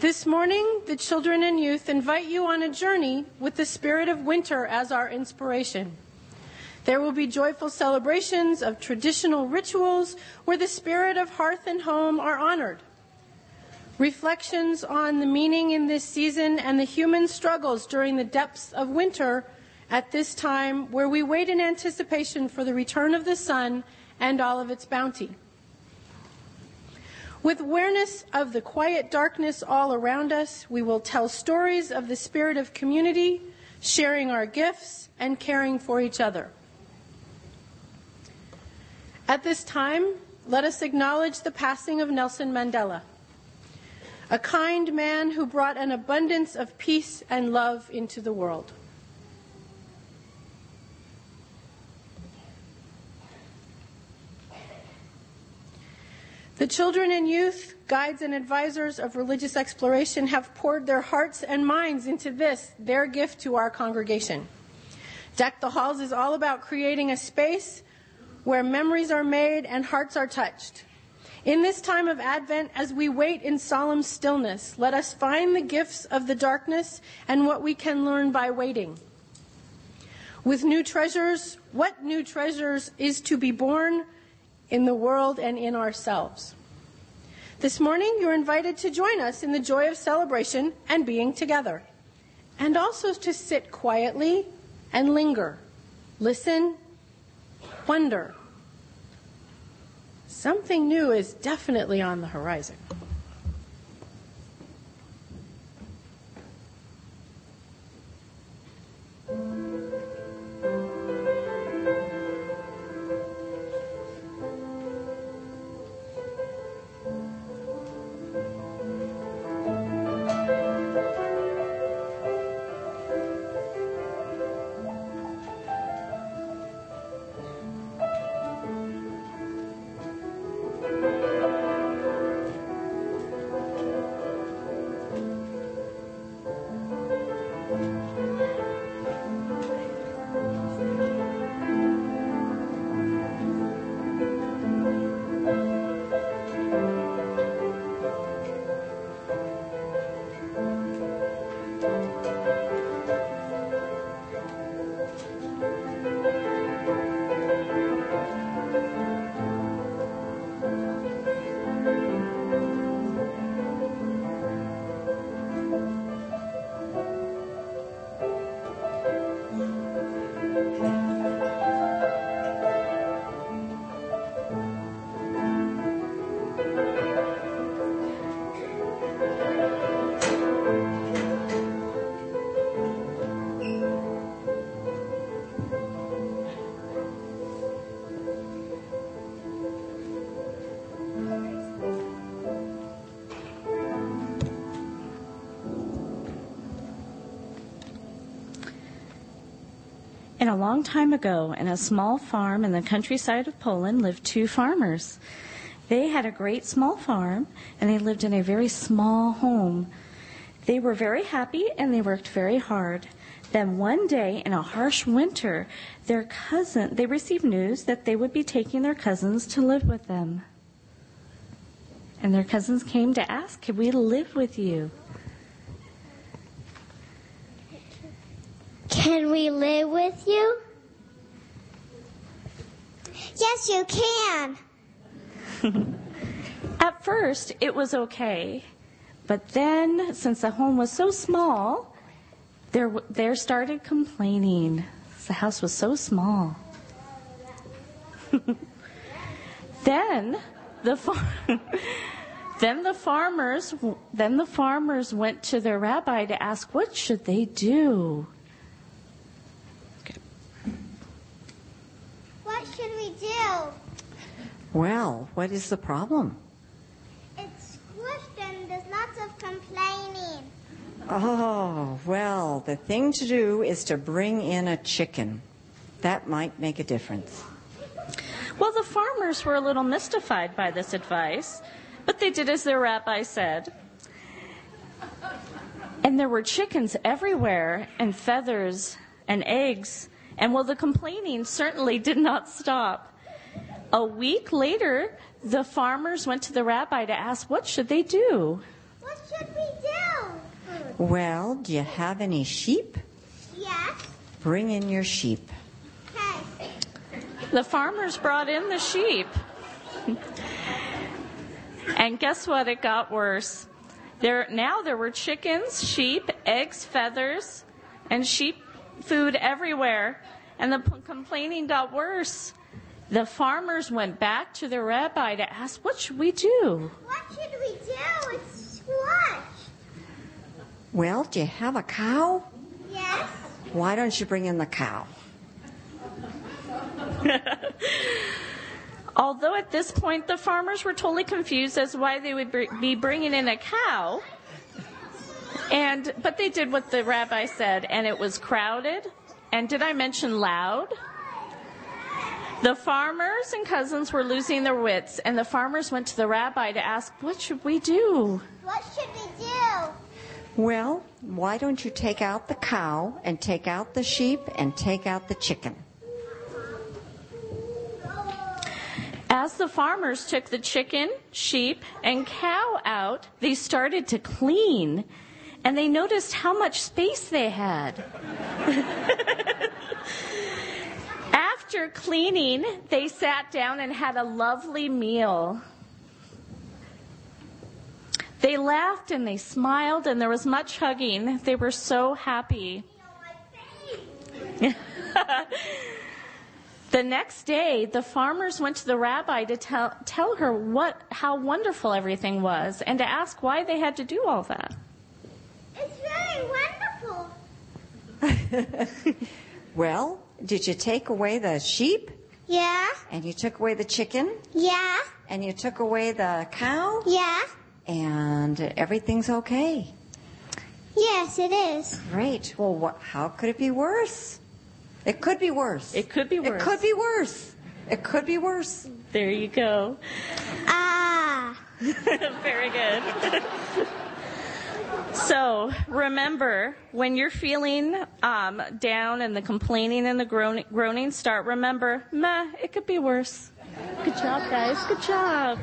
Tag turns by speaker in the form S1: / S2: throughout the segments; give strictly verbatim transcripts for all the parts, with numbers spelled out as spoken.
S1: This morning, the children and youth invite you on a journey with the spirit of winter as our inspiration. There will be joyful celebrations of traditional rituals where the spirit of hearth and home are honored. Reflections on the meaning in this season and the human struggles during the depths of winter at this time where we wait in anticipation for the return of the sun and all of its bounty. With awareness of the quiet darkness all around us, we will tell stories of the spirit of community, sharing our gifts, and caring for each other. At this time, let us acknowledge the passing of Nelson Mandela, a kind man who brought an abundance of peace and love into the world. The children and youth, guides and advisors of religious exploration have poured their hearts and minds into this, their gift to our congregation. Deck the Halls is all about creating a space where memories are made and hearts are touched. In this time of Advent, as we wait in solemn stillness, let us find the gifts of the darkness and what we can learn by waiting. With new treasures, what new treasures is to be born in the world and in ourselves. This morning, you're invited to join us in the joy of celebration and being together, and also to sit quietly and linger, listen, wonder. Something new is definitely on the horizon.
S2: And a long time ago, in a small farm in the countryside of Poland, lived two farmers. They had a great small farm, and they lived in a very small home. They were very happy, and they worked very hard. Then one day, in a harsh winter, their cousin, they received news that they would be taking their cousins to live with them. And their cousins came to ask, "Can we live with you?"
S3: Can we live with you? Yes, you can.
S2: At first, it was okay. But then, since the home was so small, there there started complaining. The house was so small. then the far- then the farmers then the farmers went to their rabbi to ask, what should they do?
S3: What should we do?
S4: Well, what is the problem?
S3: It's squished and there's lots of complaining.
S4: Oh, well, the thing to do is to bring in a chicken. That might make a difference.
S2: Well, the farmers were a little mystified by this advice, but they did as their rabbi said. And there were chickens everywhere, and feathers and eggs. And well, the complaining certainly did not stop. A week later, the farmers went to the rabbi to ask, what should they do?
S3: What should we do?
S4: Well, do you have any sheep?
S3: Yes.
S4: Bring in your sheep.
S3: Okay.
S2: The farmers brought in the sheep. And guess what? It got worse. There, now there were chickens, sheep, eggs, feathers, and sheep food everywhere. And the p- complaining got worse. The farmers went back to their rabbi to ask, what should we do?
S3: What should we do? It's squashed.
S4: Well, do you have a cow?
S3: Yes.
S4: Why don't you bring in the cow?
S2: Although at this point the farmers were totally confused as to why they would be bringing in a cow, and but they did what the rabbi said, and it was crowded. And did I mention loud? The farmers and cousins were losing their wits, and the farmers went to the rabbi to ask, what should we do?
S3: What should we do?
S4: Well, why don't you take out the cow and take out the sheep and take out the chicken?
S2: As the farmers took the chicken, sheep, and cow out, they started to clean, and they noticed how much space they had. After cleaning, they sat down and had a lovely meal. They laughed and they smiled, and there was much hugging. They were so happy. The next day, the farmers went to the rabbi to tell, tell her what, how wonderful everything was, and to ask why they had to do all that.
S3: It's very wonderful.
S4: Well, did you take away the sheep?
S3: Yeah.
S4: And you took away the chicken?
S3: Yeah.
S4: And you took away the cow?
S3: Yeah.
S4: And everything's okay.
S3: Yes, it is.
S4: Great. Well, what, how could it be worse? It could be worse.
S2: It could be worse.
S4: It could be worse. It could be worse.
S2: There you go.
S3: Ah.
S2: Very good. So remember, when you're feeling um, down and the complaining and the groan- groaning start, remember, meh, it could be worse. Good job, guys. Good job.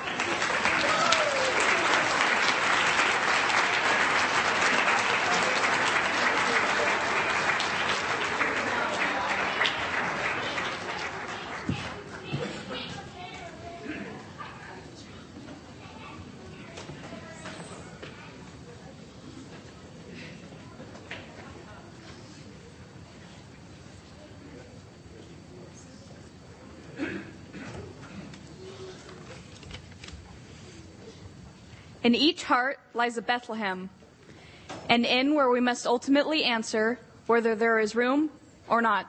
S5: In each heart lies a Bethlehem, an inn where we must ultimately answer whether there is room or not.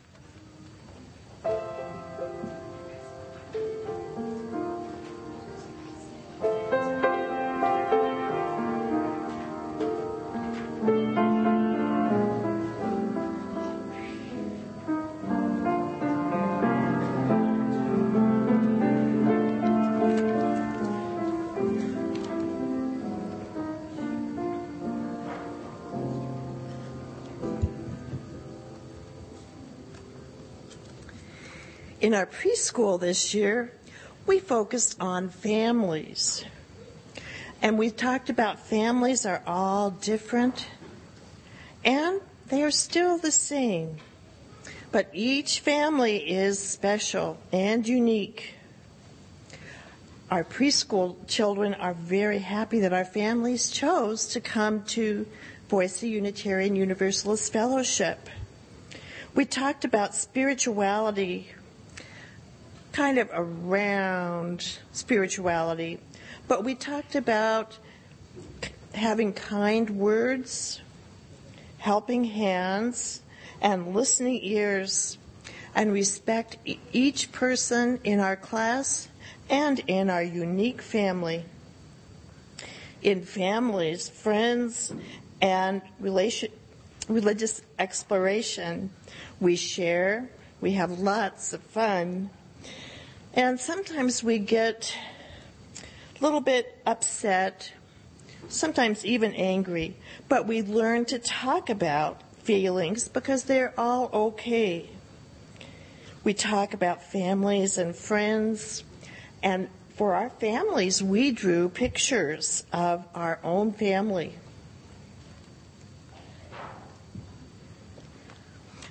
S6: In our preschool this year, we focused on families. And we talked about families are all different, and they are still the same. But each family is special and unique. Our preschool children are very happy that our families chose to come to Boise Unitarian Universalist Fellowship. We talked about spirituality, kind of around spirituality, but we talked about having kind words, helping hands, and listening ears, and respect each person in our class and in our unique family. In families, friends, and relation, religious exploration, we share, we have lots of fun, and sometimes we get a little bit upset, sometimes even angry, but we learn to talk about feelings because they're all okay. We talk about families and friends, and for our families, we drew pictures of our own family.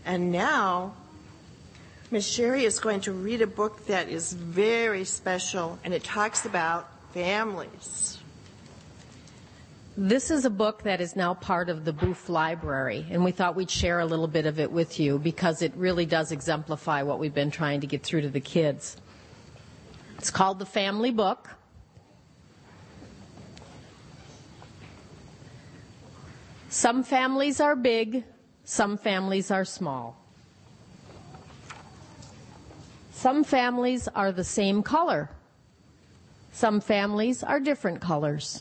S6: And now, Miss Sherry is going to read a book that is very special, and it talks about families.
S7: This is a book that is now part of the Booth Library, and we thought we'd share a little bit of it with you because it really does exemplify what we've been trying to get through to the kids. It's called The Family Book. Some families are big, some families are small. Some families are the same color. Some families are different colors.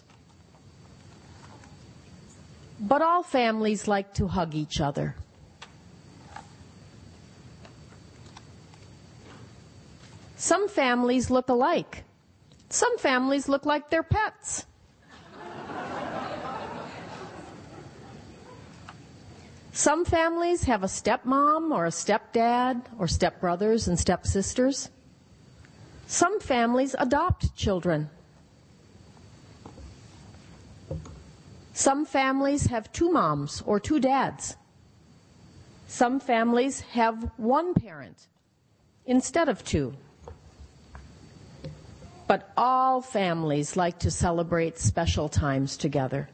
S7: But all families like to hug each other. Some families look alike. Some families look like their pets. Some families have a stepmom or a stepdad or stepbrothers and stepsisters. Some families adopt children. Some families have two moms or two dads. Some families have one parent instead of two. But all families like to celebrate special times together.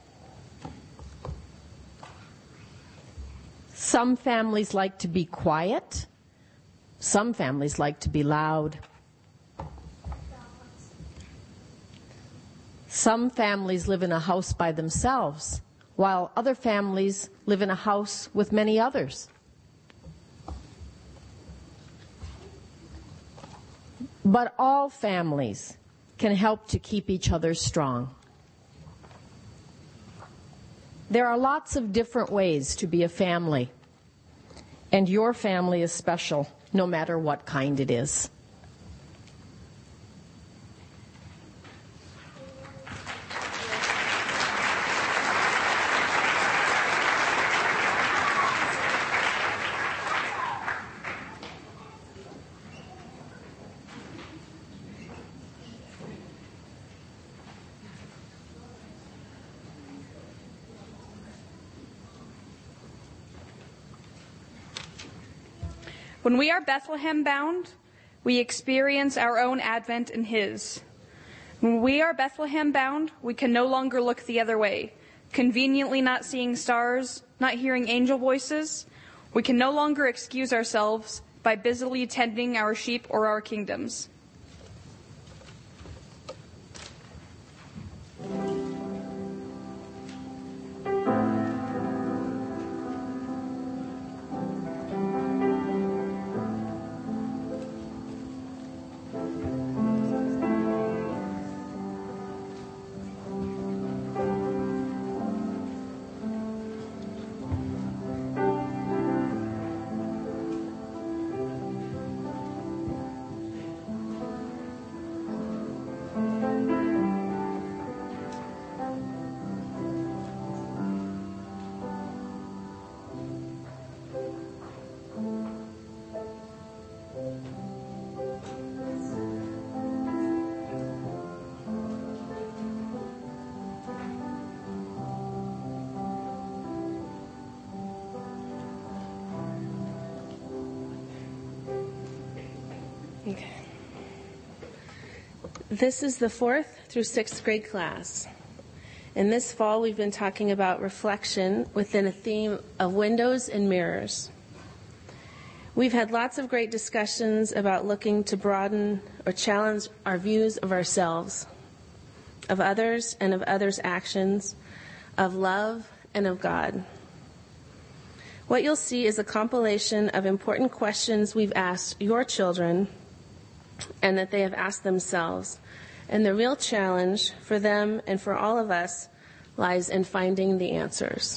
S7: Some families like to be quiet. Some families like to be loud. Some families live in a house by themselves, while other families live in a house with many others. But all families can help to keep each other strong. There are lots of different ways to be a family, and your family is special, no matter what kind it is.
S5: When we are Bethlehem bound, we experience our own Advent in His. When we are Bethlehem bound, we can no longer look the other way, conveniently not seeing stars, not hearing angel voices. We can no longer excuse ourselves by busily tending our sheep or our kingdoms.
S8: Okay. This is the fourth through sixth grade class. In this fall, we've been talking about reflection within a theme of windows and mirrors. We've had lots of great discussions about looking to broaden or challenge our views of ourselves, of others and of others' actions, of love and of God. What you'll see is a compilation of important questions we've asked your children and that they have asked themselves. And the real challenge for them and for all of us lies in finding the answers.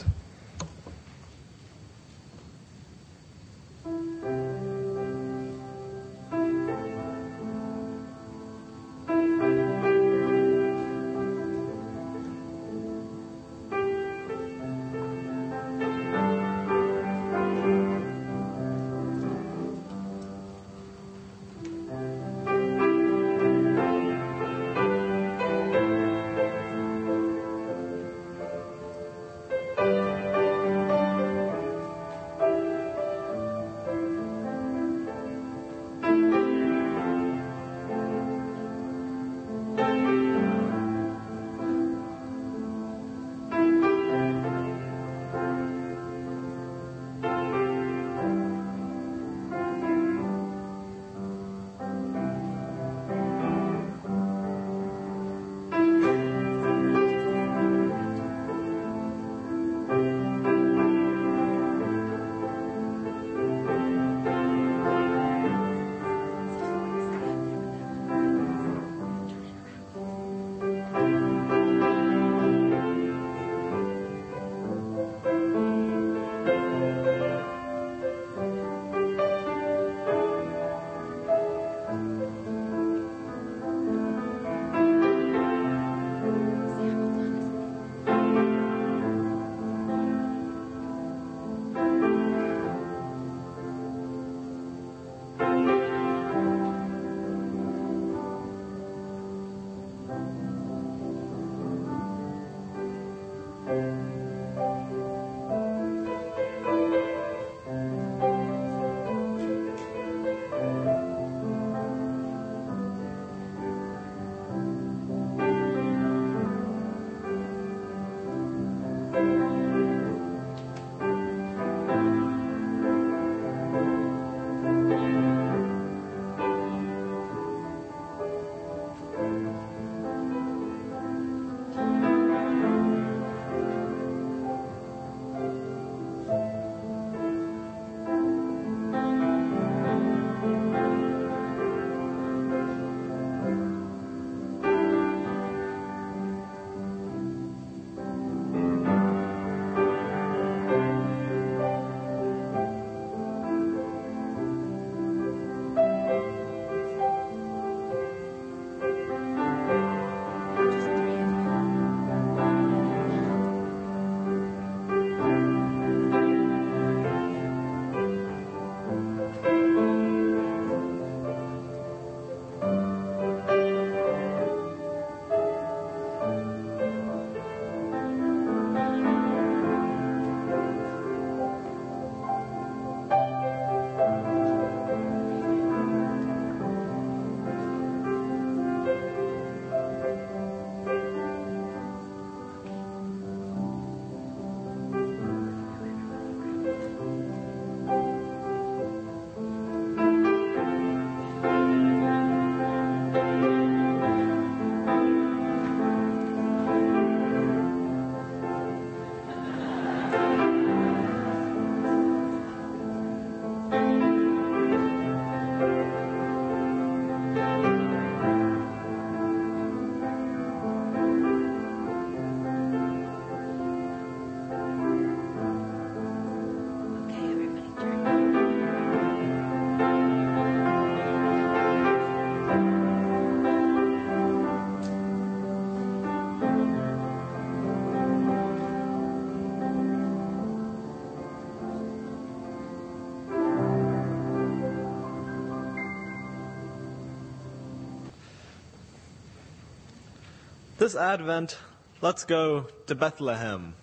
S9: This Advent, let's go to Bethlehem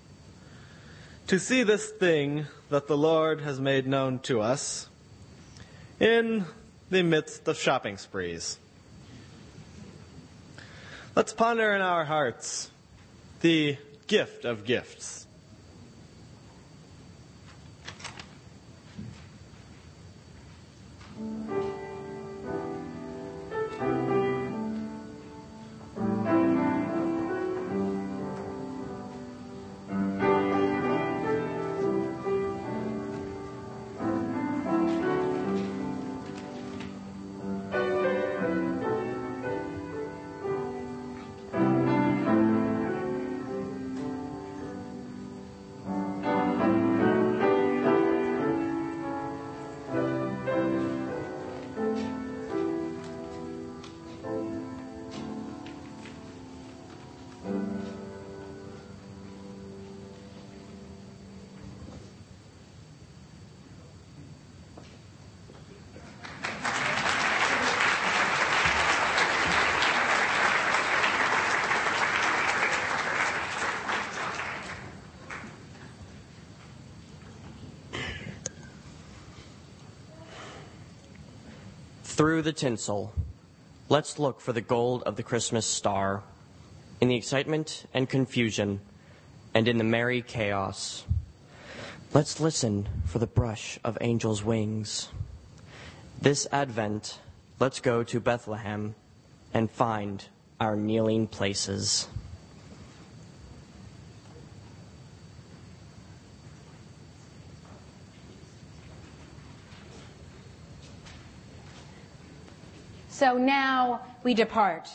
S9: to see this thing that the Lord has made known to us in the midst of shopping sprees. Let's ponder in our hearts the gift of gifts.
S10: Through the tinsel, let's look for the gold of the Christmas star, in the excitement and confusion, and in the merry chaos. Let's listen for the brush of angels' wings. This Advent, let's go to Bethlehem and find our kneeling places.
S11: So now we depart.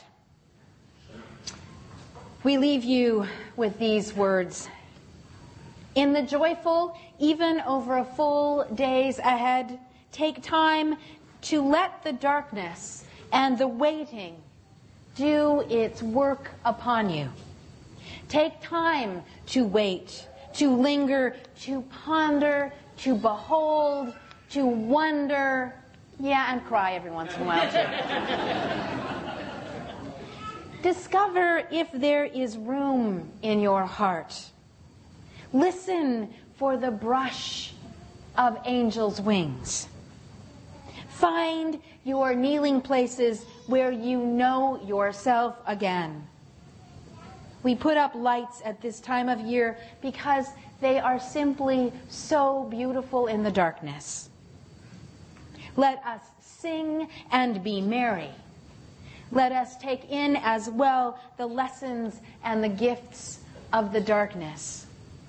S11: We leave you with these words. In the joyful, even over a full days ahead, take time to let the darkness and the waiting do its work upon you. Take time to wait, to linger, to ponder, to behold, to wonder, yeah, and cry every once in a while too. Discover if there is room in your heart. Listen for the brush of angels' wings. Find your kneeling places where you know yourself again. We put up lights at this time of year because they are simply so beautiful in the darkness. Let us sing and be merry. Let us take in as well the lessons and the gifts of the darkness.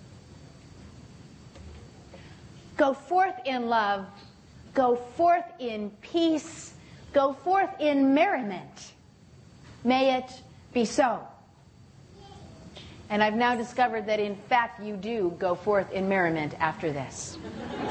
S11: Go forth in love. Go forth in peace. Go forth in merriment. May it be so. And I've now discovered that in fact you do go forth in merriment after this.